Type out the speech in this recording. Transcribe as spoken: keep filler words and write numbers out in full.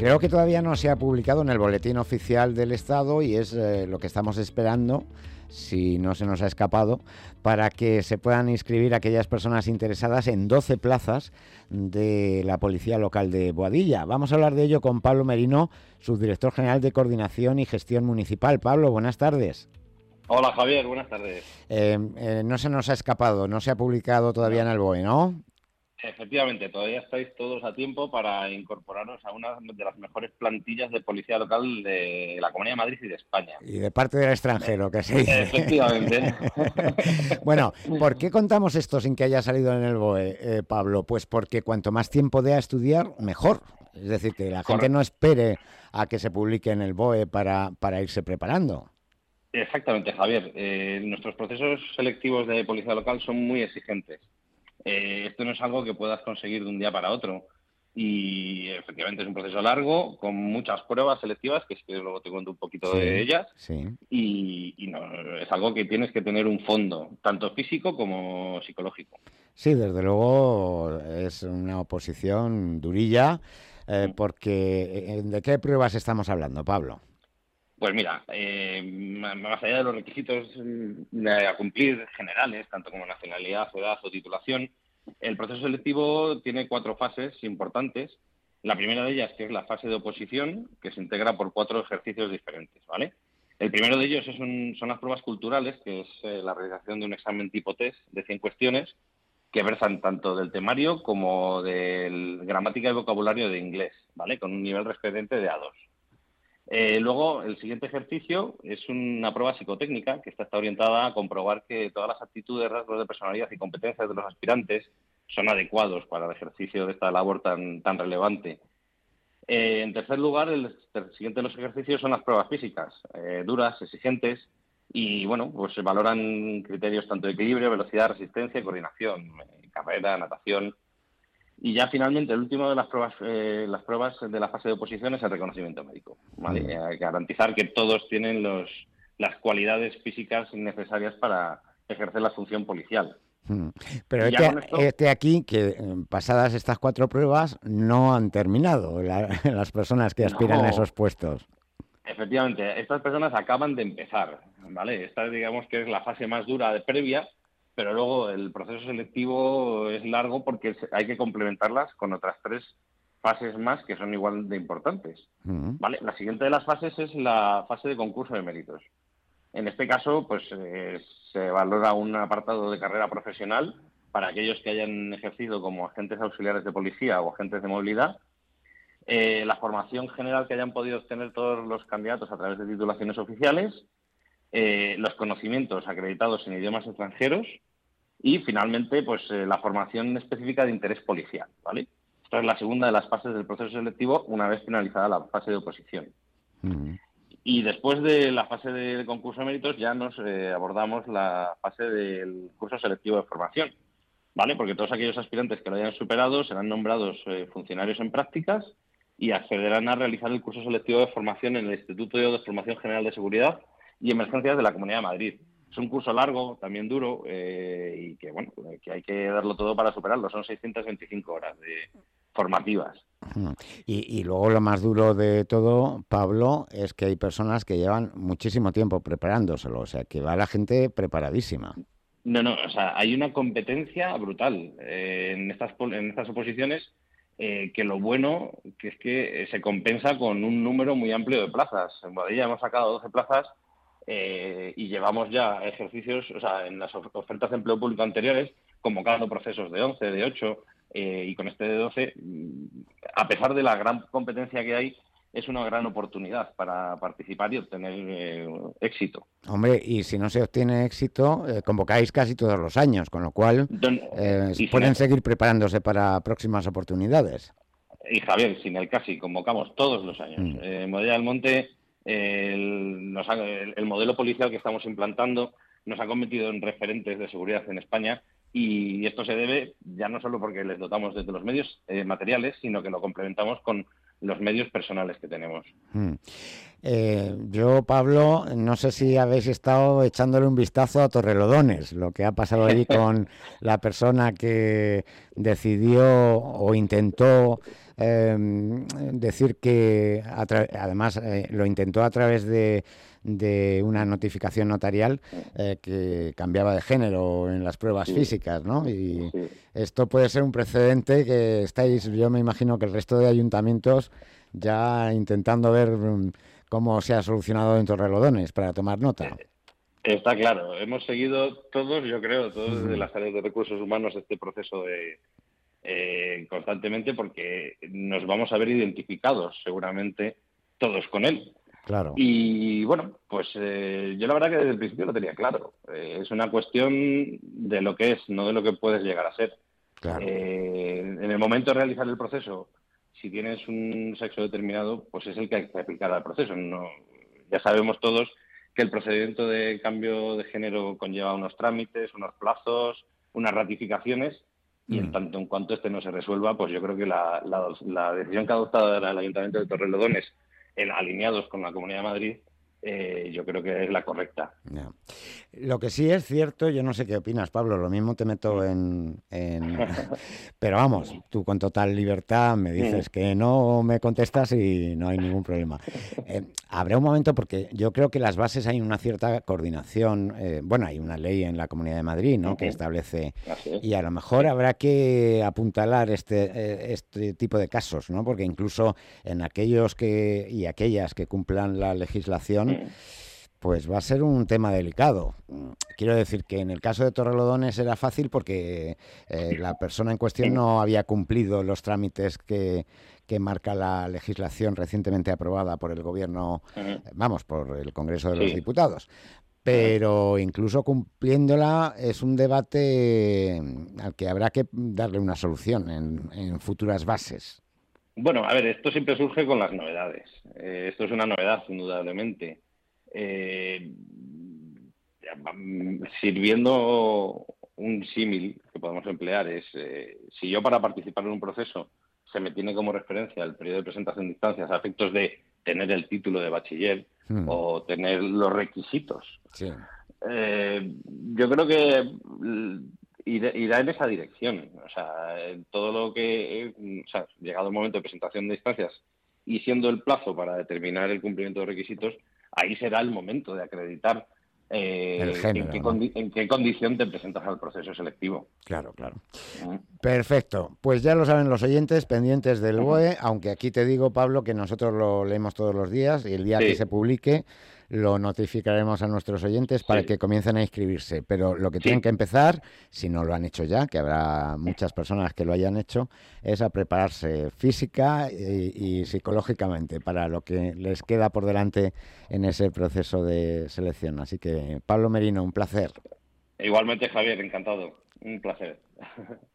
Creo que todavía no se ha publicado en el Boletín Oficial del Estado y es eh, lo que estamos esperando, si no se nos ha escapado, para que se puedan inscribir aquellas personas interesadas en doce plazas de la Policía Local de Boadilla. Vamos a hablar de ello con Pablo Merino, subdirector general de Coordinación y Gestión Municipal. Pablo, buenas tardes. Hola Javier, buenas tardes. Eh, eh, no se nos ha escapado, no se ha publicado todavía No. en el B O E, ¿no? Efectivamente, todavía estáis todos a tiempo para incorporaros a una de las mejores plantillas de policía local de la Comunidad de Madrid y de España. Y de parte del extranjero, que se dice. Efectivamente. Bueno, ¿por qué contamos esto sin que haya salido en el B O E, eh, Pablo? Pues porque cuanto más tiempo dé a estudiar, mejor. Es decir, que la gente Correcto. no espere a que se publique en el B O E para, para irse preparando. Exactamente, Javier. Eh, nuestros procesos selectivos de policía local son muy exigentes. Eh, esto no es algo que puedas conseguir de un día para otro. Y efectivamente es un proceso largo, con muchas pruebas selectivas, que es que luego te cuento un poquito Sí, de ellas. sí. Y, y no, es algo que tienes que tener un fondo, tanto físico como psicológico. Sí, desde luego es una oposición durilla, eh, porque ¿de qué pruebas estamos hablando, Pablo? Pues mira, eh, más allá de los requisitos a cumplir generales, tanto como nacionalidad, edad o titulación, el proceso selectivo tiene cuatro fases importantes. La primera de ellas, que es la fase de oposición, que se integra por cuatro ejercicios diferentes, ¿vale? El primero de ellos es un, son las pruebas culturales, que es eh, la realización de un examen tipo test de cien cuestiones, que versan tanto del temario como de gramática y vocabulario de inglés, ¿vale? Con un nivel referente de A dos. Eh, luego, el siguiente ejercicio es una prueba psicotécnica que está, está orientada a comprobar que todas las actitudes, rasgos de personalidad y competencias de los aspirantes son adecuados para el ejercicio de esta labor tan, tan relevante. Eh, en tercer lugar, el, el siguiente de los ejercicios son las pruebas físicas, eh, duras, exigentes, y bueno, pues se valoran criterios tanto de equilibrio, velocidad, resistencia y coordinación, eh, carrera, natación. Y ya finalmente el último de las pruebas, eh, las pruebas de la fase de oposición es el reconocimiento médico, ¿vale? Mm. Eh, hay que garantizar que todos tienen los, las cualidades físicas necesarias para ejercer la función policial. Mm. Pero Y ya este, con esto... este aquí, que eh, pasadas estas cuatro pruebas, no han terminado la- las personas que aspiran a esos No, puestos. efectivamente, estas personas acaban de empezar, ¿vale? Esta digamos que es la fase más dura de previa, pero luego el proceso selectivo es largo porque hay que complementarlas con otras tres fases más que son igual de importantes, Mm. ¿vale? La siguiente de las fases es la fase de concurso de méritos. En este caso, pues eh, se valora un apartado de carrera profesional para aquellos que hayan ejercido como agentes auxiliares de policía o agentes de movilidad, eh, la formación general que hayan podido obtener todos los candidatos a través de titulaciones oficiales, eh, los conocimientos acreditados en idiomas extranjeros y, finalmente, pues eh, la formación específica de interés policial, ¿vale? Esta es la segunda de las fases del proceso selectivo una vez finalizada la fase de oposición. Mm. Y después de la fase de concurso de méritos ya nos eh, abordamos la fase del curso selectivo de formación, ¿vale? Porque todos aquellos aspirantes que lo hayan superado serán nombrados eh, funcionarios en prácticas y accederán a realizar el curso selectivo de formación en el Instituto de Formación General de Seguridad y Emergencias de la Comunidad de Madrid. Es un curso largo, también duro, eh, y que bueno, que hay que darlo todo para superarlo. Son seiscientas veinticinco horas de formativas. Mm. Y, y luego lo más duro de todo, Pablo, es que hay personas que llevan muchísimo tiempo preparándoselo, o sea, que va la gente preparadísima. No, no, o sea, hay una competencia brutal eh, en estas pol- en estas oposiciones, eh, que lo bueno que es que eh, se compensa con un número muy amplio de plazas. En Boadilla hemos sacado doce plazas, eh, y llevamos ya ejercicios, o sea, en las of- ofertas de empleo público anteriores, convocando procesos de once, de ocho, eh, y con este de doce, mm, a pesar de la gran competencia que hay, es una gran oportunidad para participar y obtener eh, éxito. Hombre, y si no se obtiene éxito, eh, convocáis casi todos los años, con lo cual Don- eh, y sin pueden el- seguir preparándose para próximas oportunidades. Y Javier, sin el casi, convocamos todos los años. Mm. Eh, en Boadilla del Monte, eh, el, nos ha- el- el modelo policial que estamos implantando nos ha convertido en referentes de seguridad en España, y esto se debe ya no solo porque les dotamos desde los medios eh, materiales, sino que lo complementamos con los medios personales que tenemos. Mm. Eh, yo, Pablo, no sé si habéis estado echándole un vistazo a Torrelodones, lo que ha pasado allí con la persona que decidió o intentó eh, decir que, a tra- además, eh, lo intentó a través de, de una notificación notarial eh, que cambiaba de género en las pruebas Sí, físicas, ¿no? Y sí. esto puede ser un precedente que estáis, yo me imagino que el resto de ayuntamientos ya intentando ver mm, cómo se ha solucionado en Torrelodones para tomar nota. Está claro, hemos seguido todos, yo creo, todos desde Ujú. las áreas de recursos humanos este proceso de, eh, constantemente porque nos vamos a ver identificados seguramente todos con él. Claro, Y bueno, pues eh, yo la verdad que desde el principio lo tenía claro. Eh, es una cuestión de lo que es, no de lo que puedes llegar a ser. claro. Eh, en el momento de realizar el proceso, si tienes un sexo determinado, pues es el que hay que aplicar al proceso. No, ya sabemos todos que el procedimiento de cambio de género conlleva unos trámites, unos plazos, unas ratificaciones, y en Mm. tanto en cuanto este no se resuelva, pues yo creo que la, la, la decisión que ha adoptado el Ayuntamiento de Torrelodones, en, alineados con la Comunidad de Madrid, eh, yo creo que es la correcta. Ya. Lo que sí es cierto, yo no sé qué opinas, Pablo, lo mismo te meto en, en... Pero vamos, tú con total libertad me dices que no me contestas y no hay ningún problema. Eh, habrá un momento, porque yo creo que las bases hay una cierta coordinación, eh, bueno, hay una ley en la Comunidad de Madrid, ¿no?, que establece, Así es. y a lo mejor Sí. habrá que apuntalar este, eh, este tipo de casos, ¿no? Porque incluso en aquellos que y aquellas que cumplan la legislación, pues va a ser un tema delicado. Quiero decir que en el caso de Torrelodones era fácil porque eh, la persona en cuestión no había cumplido los trámites que, que marca la legislación recientemente aprobada por el Gobierno, eh, vamos, por el Congreso de los Sí. Diputados. Pero incluso cumpliéndola es un debate al que habrá que darle una solución en, en futuras bases. Bueno, a ver, esto siempre surge con las novedades. Eh, esto es una novedad, indudablemente. Eh, Sirviendo un símil que podemos emplear es, eh, si yo para participar en un proceso se me tiene como referencia el periodo de presentación de instancias a efectos de tener el título de bachiller Hmm, o tener los requisitos, sí. eh, yo creo que irá en esa dirección. O sea, todo lo que, o sea, llegado el momento de presentación de instancias y siendo el plazo para determinar el cumplimiento de requisitos, ahí será el momento de acreditar El eh, en, qué género, ¿no? en qué condición te presentas al proceso selectivo. Claro, claro. Uh Perfecto. Pues ya lo saben los oyentes pendientes del -huh. B O E, aunque aquí te digo, Pablo, que nosotros lo leemos todos los días y el día que Sí, se publique lo notificaremos a nuestros oyentes para sí, que comiencen a inscribirse. Pero lo que tienen que sí. empezar, si no lo han hecho ya, que habrá muchas personas que lo hayan hecho, es a prepararse física y, y psicológicamente para lo que les queda por delante en ese proceso de selección. Así que, Pablo Merino, un placer. Igualmente, Javier, encantado. Un placer.